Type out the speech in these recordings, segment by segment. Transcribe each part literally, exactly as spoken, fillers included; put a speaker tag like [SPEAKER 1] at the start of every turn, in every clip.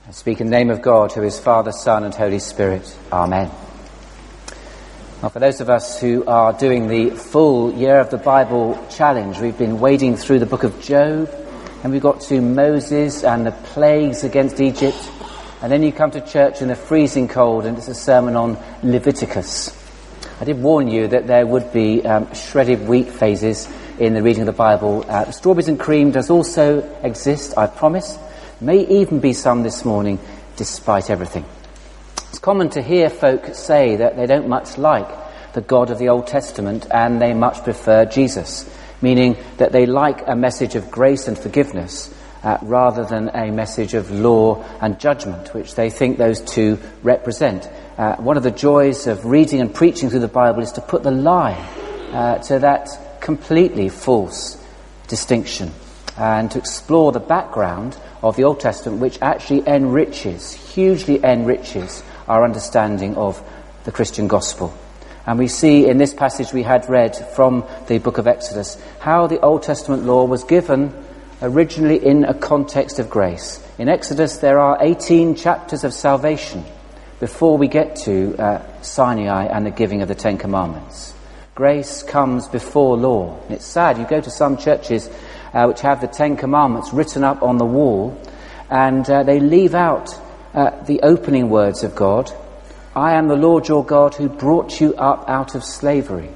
[SPEAKER 1] I speak in the name of God, who is Father, Son and Holy Spirit. Amen. Now, for those of us who are doing the full Year of the Bible challenge, we've been wading through the book of Job, and we got to Moses and the plagues against Egypt, and then you come to church in the freezing cold and it's a sermon on Leviticus. I did warn you that there would be um, shredded wheat phases in the reading of the Bible. Uh, strawberries and cream does also exist, I promise. May even be some this morning, despite everything. It's common to hear folk say that they don't much like the God of the Old Testament and they much prefer Jesus, meaning that they like a message of grace and forgiveness uh, rather than a message of law and judgment, which they think those two represent. Uh, one of the joys of reading and preaching through the Bible is to put the line uh, to that completely false distinction and to explore the background of the Old Testament, which actually enriches, hugely enriches our understanding of the Christian gospel. And we see in this passage we had read from the book of Exodus how the Old Testament law was given originally in a context of grace. In Exodus there are eighteen chapters of salvation before we get to uh, Sinai and the giving of the Ten Commandments. Grace comes before law. And it's sad, you go to some churches uh, which have the Ten Commandments written up on the wall, and uh, they leave out uh, the opening words of God. I am the Lord your God who brought you up out of slavery.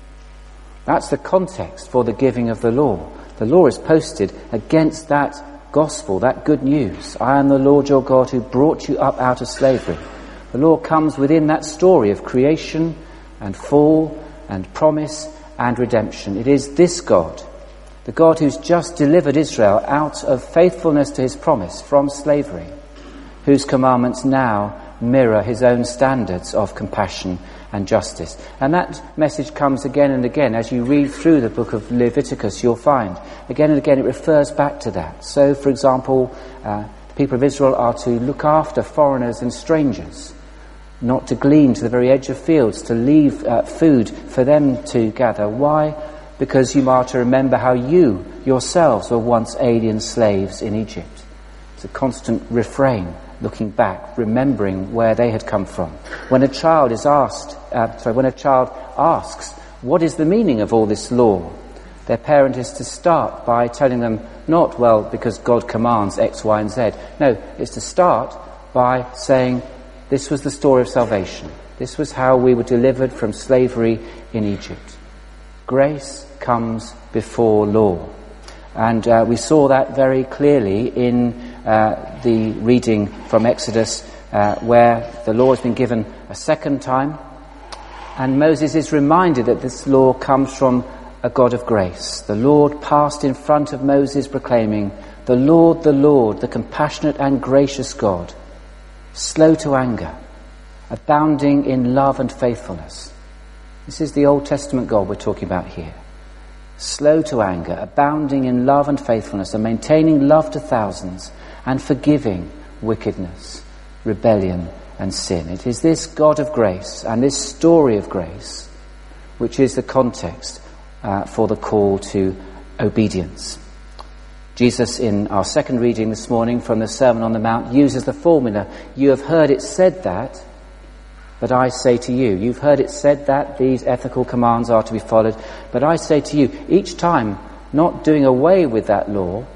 [SPEAKER 1] That's the context for the giving of the law. The law is posted against that gospel, that good news. I am the Lord your God who brought you up out of slavery. The law comes within that story of creation and fall and promise and redemption. It is this God, the God who's just delivered Israel out of faithfulness to his promise from slavery, whose commandments now mirror his own standards of compassion and justice. And that message comes again and again. As you read through the book of Leviticus, you'll find again and again it refers back to that. So, for example, uh, the people of Israel are to look after foreigners and strangers, not to glean to the very edge of fields, to leave uh, food for them to gather. Why? Because you are to remember how you yourselves were once alien slaves in Egypt. It's a constant refrain, looking back, remembering where they had come from. When a child is asked, uh, sorry, when a child asks, what is the meaning of all this law? Their parent is to start by telling them, not, well, because God commands X, Y, and Z. No, it's to start by saying, this was the story of salvation. This was how we were delivered from slavery in Egypt. Grace comes before law. And uh, we saw that very clearly in uh, the reading from Exodus, uh, where the law has been given a second time. And Moses is reminded that this law comes from a God of grace. The Lord passed in front of Moses proclaiming, the Lord, the Lord, the compassionate and gracious God, slow to anger, abounding in love and faithfulness. This is the Old Testament God we're talking about here. Slow to anger, abounding in love and faithfulness, and maintaining love to thousands, and forgiving wickedness, rebellion and sin. It is this God of grace and this story of grace which is the context uh, for the call to obedience. Jesus, in our second reading this morning from the Sermon on the Mount, uses the formula, you have heard it said that, but I say to you. You've heard it said that these ethical commands are to be followed, but I say to you, each time not doing away with that law,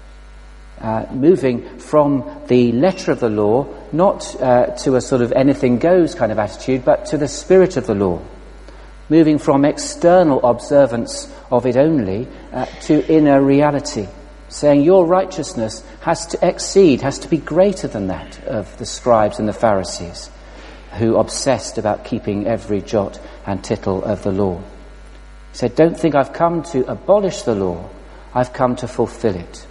[SPEAKER 1] uh, moving from the letter of the law, not uh, to a sort of anything goes kind of attitude, but to the spirit of the law. Moving from external observance of it only uh, to inner reality. Saying your righteousness has to exceed, has to be greater than that of the scribes and the Pharisees, who obsessed about keeping every jot and tittle of the law. He said, don't think I've come to abolish the law, I've come to fulfill it.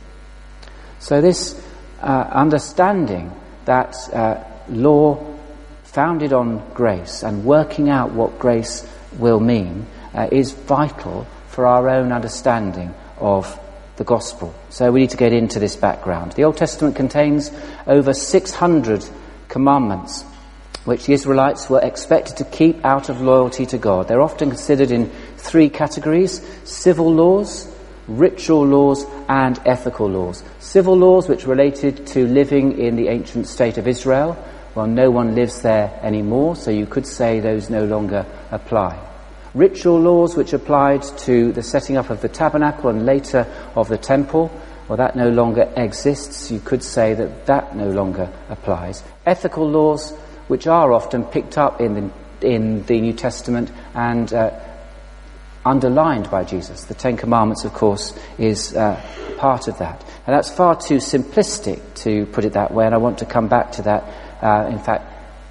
[SPEAKER 1] So this uh, understanding that uh, law founded on grace and working out what grace will mean uh, is vital for our own understanding of the gospel. So we need to get into this background. The Old Testament contains over six hundred commandments which the Israelites were expected to keep out of loyalty to God. They're often considered in three categories: civil laws, ritual laws and ethical laws. Civil laws which related to living in the ancient state of Israel. Well, no one lives there anymore, so you could say those no longer apply. Ritual laws which applied to the setting up of the tabernacle and later of the temple, well, that no longer exists. You could say that that no longer applies. Ethical laws which are often picked up in the, in the New Testament and uh, underlined by Jesus. The Ten Commandments, of course, is uh, part of that. And that's far too simplistic to put it that way, and I want to come back to that, uh, in fact,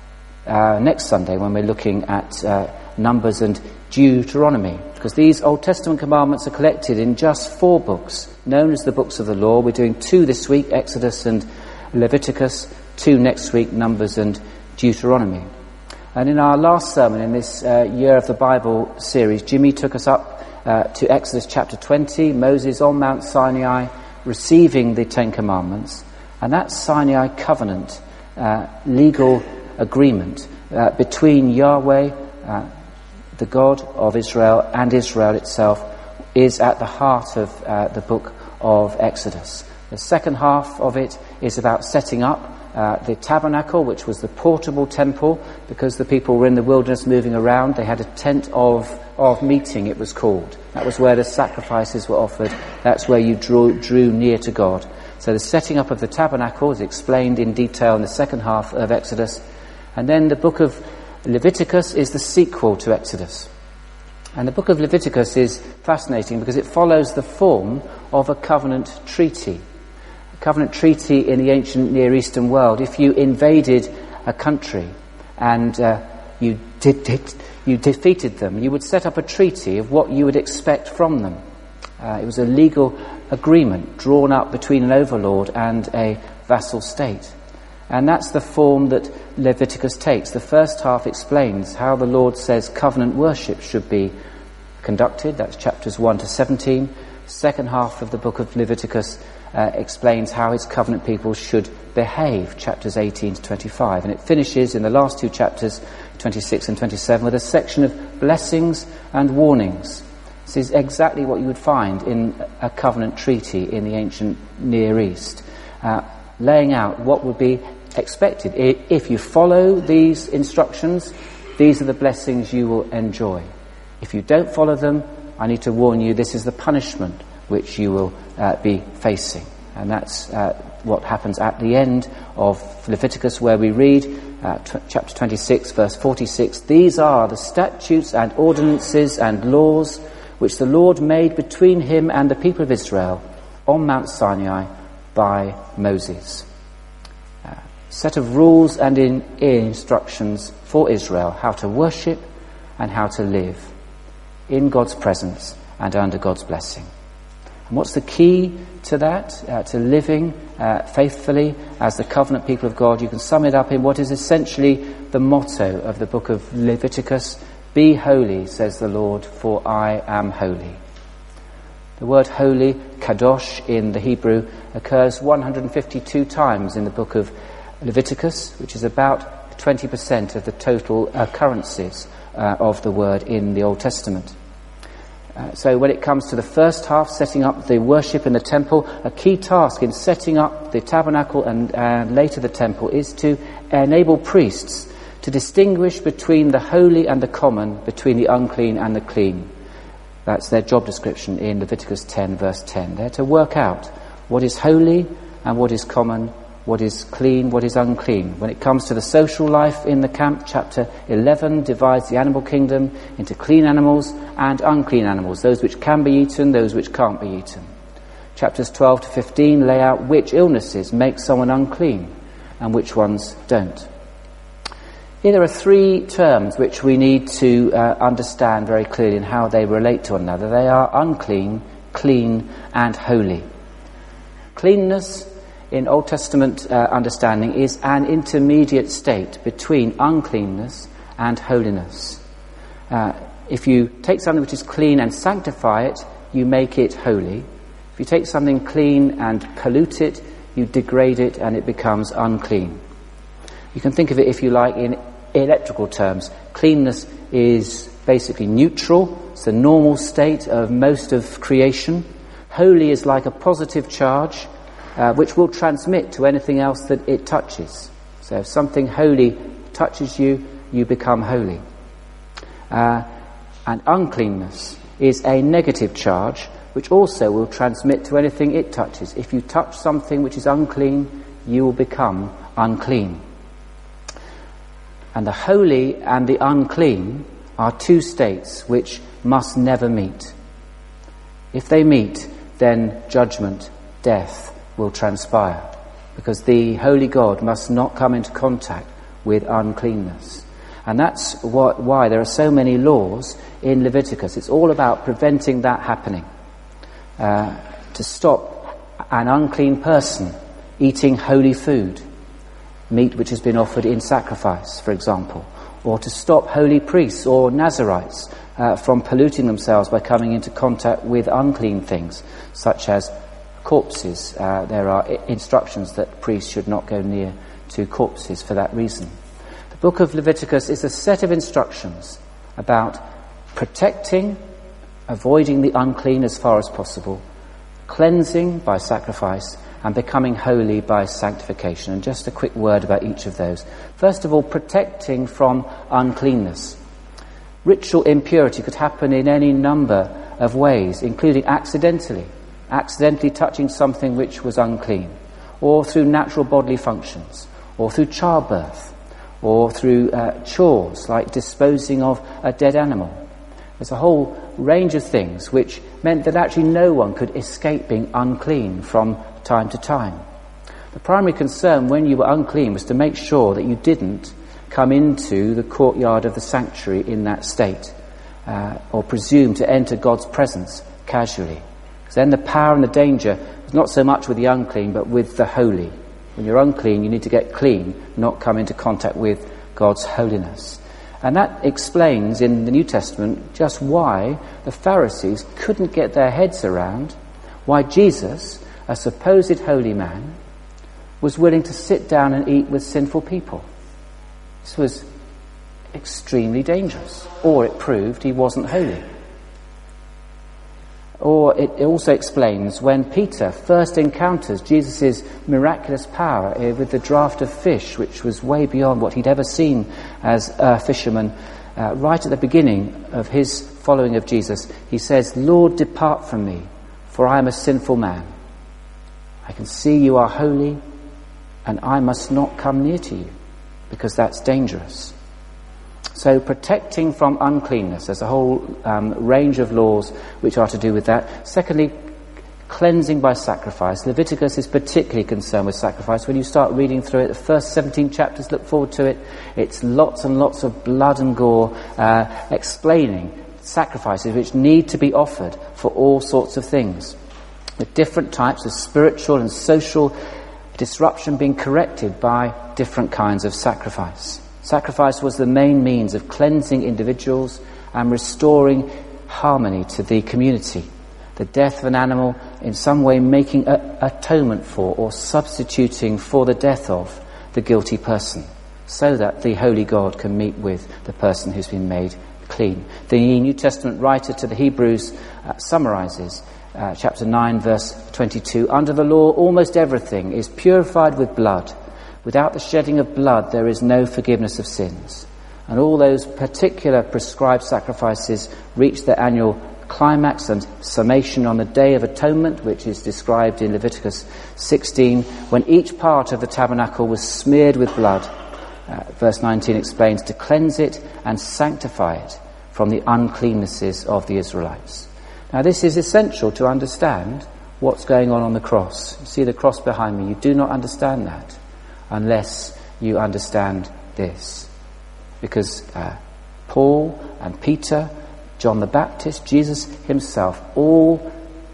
[SPEAKER 1] uh, next Sunday when we're looking at uh, Numbers and Deuteronomy, because these Old Testament commandments are collected in just four books, known as the books of the law. We're doing two this week, Exodus and Leviticus, two next week, Numbers and Deuteronomy. And in our last sermon in this uh, Year of the Bible series, Jimmy took us up uh, to Exodus chapter twenty, Moses on Mount Sinai receiving the Ten Commandments, and that Sinai covenant, uh, legal agreement uh, between Yahweh, uh, the God of Israel, and Israel itself, is at the heart of uh, the book of Exodus. The second half of it is about setting up Uh, the tabernacle, which was the portable temple, because the people were in the wilderness moving around. They had a tent of, of meeting, it was called. That was where the sacrifices were offered. That's where you drew, drew near to God. So the setting up of the tabernacle is explained in detail in the second half of Exodus. And then the book of Leviticus is the sequel to Exodus. And the book of Leviticus is fascinating because it follows the form of a covenant treaty. Covenant treaty in the ancient Near Eastern world. If you invaded a country and uh, you did, did you defeated them, you would set up a treaty of what you would expect from them. Uh, it was a legal agreement drawn up between an overlord and a vassal state. And that's the form that Leviticus takes. The first half explains how the Lord says covenant worship should be conducted. That's chapters one to seventeen. The second half of the book of Leviticus Uh, explains how his covenant people should behave, chapters eighteen to twenty-five. And it finishes in the last two chapters, twenty-six and twenty-seven, with a section of blessings and warnings. This is exactly what you would find in a covenant treaty in the ancient Near East, uh, laying out what would be expected. If you follow these instructions, these are the blessings you will enjoy. If you don't follow them, I need to warn you, this is the punishment which you will uh, be facing. And that's uh, what happens at the end of Leviticus, where we read, uh, t- chapter twenty-six, verse forty-six, "These are the statutes and ordinances and laws which the Lord made between him and the people of Israel on Mount Sinai by Moses." A uh, set of rules and in, in instructions for Israel, how to worship and how to live in God's presence and under God's blessing. And what's the key to that, uh, to living uh, faithfully as the covenant people of God? You can sum it up in what is essentially the motto of the book of Leviticus: "Be holy, says the Lord, for I am holy." The word holy, kadosh in the Hebrew, occurs one hundred fifty-two times in the book of Leviticus, which is about twenty percent of the total occurrences uh, of the word in the Old Testament. Uh, so when it comes to the first half, setting up the worship in the temple, a key task in setting up the tabernacle and uh, later the temple is to enable priests to distinguish between the holy and the common, between the unclean and the clean. That's their job description in Leviticus ten, verse ten. They're to work out what is holy and what is common, what is clean, what is unclean. When it comes to the social life in the camp, chapter eleven divides the animal kingdom into clean animals and unclean animals, those which can be eaten, those which can't be eaten. Chapters twelve to fifteen lay out which illnesses make someone unclean and which ones don't. Here there are three terms which we need to uh, understand very clearly and how they relate to one another. They are unclean, clean, and holy. Cleanness in Old Testament uh, understanding is an intermediate state between uncleanness and holiness. Uh, if you take something which is clean and sanctify it, you make it holy. If you take something clean and pollute it, you degrade it and it becomes unclean. You can think of it, if you like, in electrical terms. Cleanness is basically neutral. It's the normal state of most of creation. Holy is like a positive charge uh, which will transmit to anything else that it touches. So if something holy touches you, you become holy. Uh, and uncleanness is a negative charge which also will transmit to anything it touches. If you touch something which is unclean, you will become unclean. And the holy and the unclean are two states which must never meet. If they meet, then judgment, death will transpire, because the holy God must not come into contact with uncleanness. And that's what, why there are so many laws in Leviticus. It's all about preventing that happening. Uh, to stop an unclean person eating holy food, meat which has been offered in sacrifice, for example, or to stop holy priests or Nazarites uh, from polluting themselves by coming into contact with unclean things, such as corpses. Uh, there are I- instructions that priests should not go near to corpses for that reason. The book of Leviticus is a set of instructions about protecting, avoiding the unclean as far as possible, cleansing by sacrifice, and becoming holy by sanctification. And just a quick word about each of those. First of all, protecting from uncleanness. Ritual impurity could happen in any number of ways, including accidentally, accidentally touching something which was unclean, or through natural bodily functions, or through childbirth, or through uh, chores like disposing of a dead animal. There's a whole range of things which meant that actually no one could escape being unclean from time to time. The primary concern when you were unclean was to make sure that you didn't come into the courtyard of the sanctuary in that state, uh, or presume to enter God's presence casually. Because then the power and the danger is not so much with the unclean, but with the holy. When you're unclean, you need to get clean, not come into contact with God's holiness. And that explains in the New Testament just why the Pharisees couldn't get their heads around why Jesus, a supposed holy man, was willing to sit down and eat with sinful people. This was extremely dangerous. Or it proved he wasn't holy. Or it also explains when Peter first encounters Jesus' miraculous power with the draught of fish, which was way beyond what he'd ever seen as a fisherman. Uh, right at the beginning of his following of Jesus, he says, "Lord, depart from me, for I am a sinful man. I can see you are holy, and I must not come near to you, because that's dangerous." So protecting from uncleanness, there's a whole um, range of laws which are to do with that. Secondly, cleansing by sacrifice. Leviticus is particularly concerned with sacrifice. When you start reading through it, the first seventeen chapters, look forward to it. It's lots and lots of blood and gore, uh, explaining sacrifices which need to be offered for all sorts of things, with different types of spiritual and social disruption being corrected by different kinds of sacrifice. Sacrifice was the main means of cleansing individuals and restoring harmony to the community. The death of an animal in some way making a, atonement for or substituting for the death of the guilty person, so that the holy God can meet with the person who's been made clean. The New Testament writer to the Hebrews uh, summarizes uh, chapter nine verse twenty-two. Under the law almost everything is purified with blood. Without the shedding of blood, there is no forgiveness of sins. And all those particular prescribed sacrifices reach their annual climax and summation on the Day of Atonement, which is described in Leviticus sixteen, when each part of the tabernacle was smeared with blood. Uh, verse nineteen explains, to cleanse it and sanctify it from the uncleannesses of the Israelites. Now this is essential to understand what's going on on the cross. You see the cross behind me. You do not understand that unless you understand this. Because uh, Paul and Peter, John the Baptist, Jesus himself, all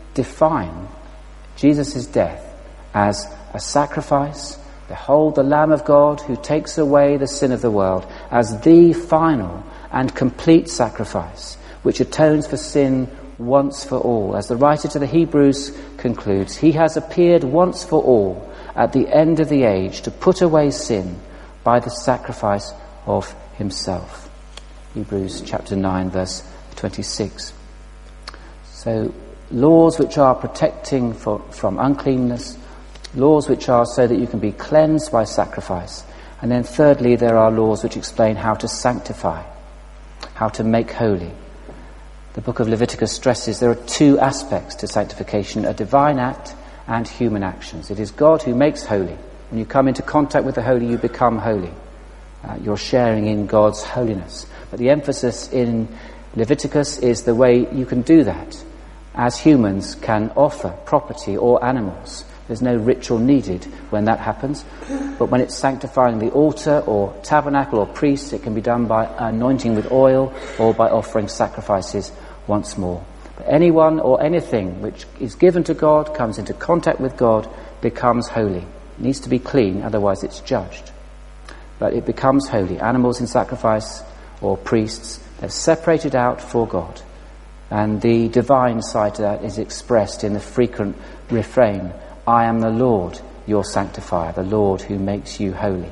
[SPEAKER 1] define Jesus' death as a sacrifice. Behold the Lamb of God who takes away the sin of the world, as the final and complete sacrifice, which atones for sin once for all. As the writer to the Hebrews concludes, he has appeared once for all at the end of the age to put away sin by the sacrifice of himself. Hebrews chapter nine verse twenty-six. So laws which are protecting for, from uncleanness, laws which are so that you can be cleansed by sacrifice. And then thirdly, there are laws which explain how to sanctify, how to make holy. The book of Leviticus stresses there are two aspects to sanctification, a divine act and human actions. It is God who makes holy. When you come into contact with the holy, you become holy. Uh, you're sharing in God's holiness. But the emphasis in Leviticus is the way you can do that. As humans can offer property or animals. There's no ritual needed when that happens. But when it's sanctifying the altar or tabernacle or priest, it can be done by anointing with oil or by offering sacrifices once more. But anyone or anything which is given to God, comes into contact with God, becomes holy. It needs to be clean, otherwise it's judged. But it becomes holy. Animals in sacrifice or priests, they're separated out for God. And the divine side to that is expressed in the frequent refrain, I am the Lord, your sanctifier, the Lord who makes you holy.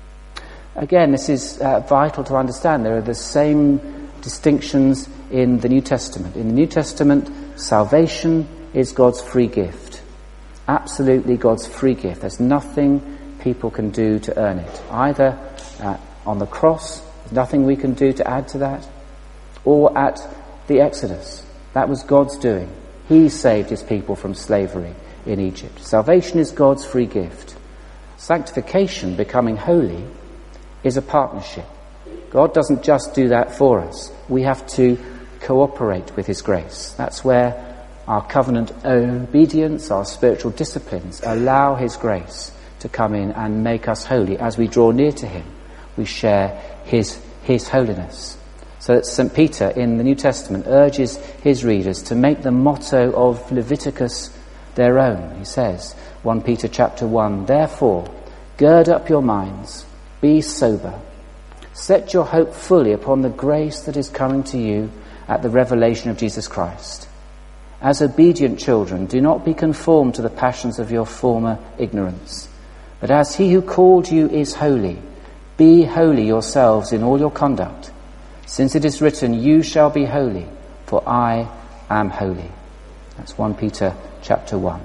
[SPEAKER 1] Again, this is uh, vital to understand. There are the same distinctions in the New Testament. In the New Testament, salvation is God's free gift. Absolutely God's free gift. There's nothing people can do to earn it. Either uh, on the cross, there's nothing we can do to add to that, or at the Exodus. That was God's doing. He saved his people from slavery in Egypt. Salvation is God's free gift. Sanctification, becoming holy, is a partnership. God doesn't just do that for us. We have to cooperate with his grace. That's where our covenant obedience, our spiritual disciplines, allow his grace to come in and make us holy. As we draw near to him, we share his, his holiness. So that Saint Peter in the New Testament urges his readers to make the motto of Leviticus their own. He says, First Peter chapter one, therefore, gird up your minds, be sober, set your hope fully upon the grace that is coming to you at the revelation of Jesus Christ. As obedient children, do not be conformed to the passions of your former ignorance, but as he who called you is holy, be holy yourselves in all your conduct, since it is written, you shall be holy, for I am holy. That's First Peter chapter one.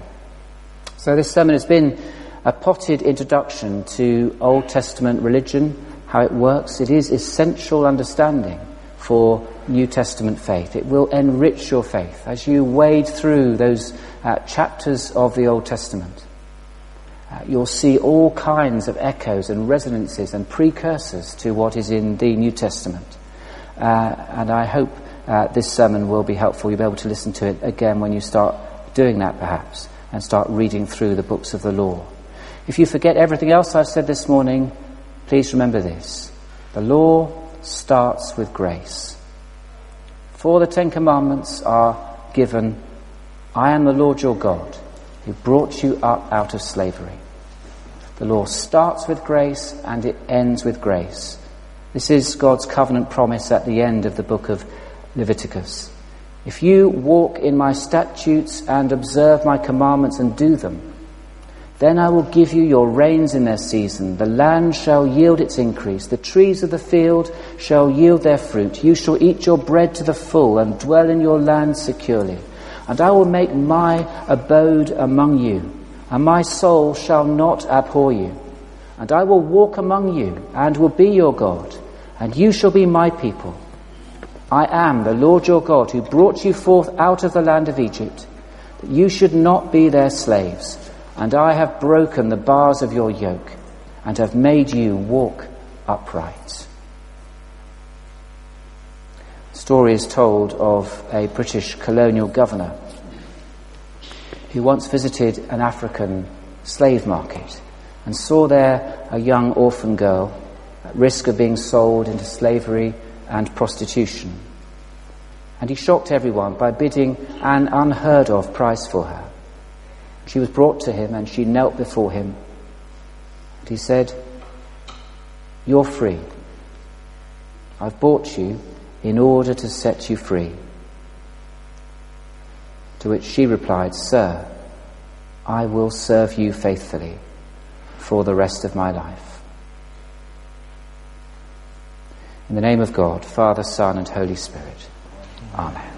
[SPEAKER 1] So this sermon has been a potted introduction to Old Testament religion, how it works. It is essential understanding for New Testament faith. It will enrich your faith as you wade through those uh, chapters of the Old Testament. Uh, you'll see all kinds of echoes and resonances and precursors to what is in the New Testament. Uh, and I hope uh, this sermon will be helpful. You'll be able to listen to it again when you start doing that, perhaps, and start reading through the books of the law. If you forget everything else I've said this morning, please remember this. The law starts with grace. For the Ten Commandments are given, I am the Lord your God, who brought you up out of slavery. The law starts with grace and it ends with grace. This is God's covenant promise at the end of the book of Leviticus. If you walk in my statutes and observe my commandments and do them, then I will give you your rains in their season. The land shall yield its increase. The trees of the field shall yield their fruit. You shall eat your bread to the full and dwell in your land securely. And I will make my abode among you, and my soul shall not abhor you. And I will walk among you and will be your God, and you shall be my people. I am the Lord your God, who brought you forth out of the land of Egypt, that you should not be their slaves. And I have broken the bars of your yoke, and have made you walk upright. The story is told of a British colonial governor who once visited an African slave market and saw there a young orphan girl at risk of being sold into slavery and prostitution. And he shocked everyone by bidding an unheard of price for her. She was brought to him and she knelt before him. And he said, you're free. I've bought you in order to set you free. To which she replied, Sir, I will serve you faithfully for the rest of my life. In the name of God, Father, Son, and Holy Spirit. Amen.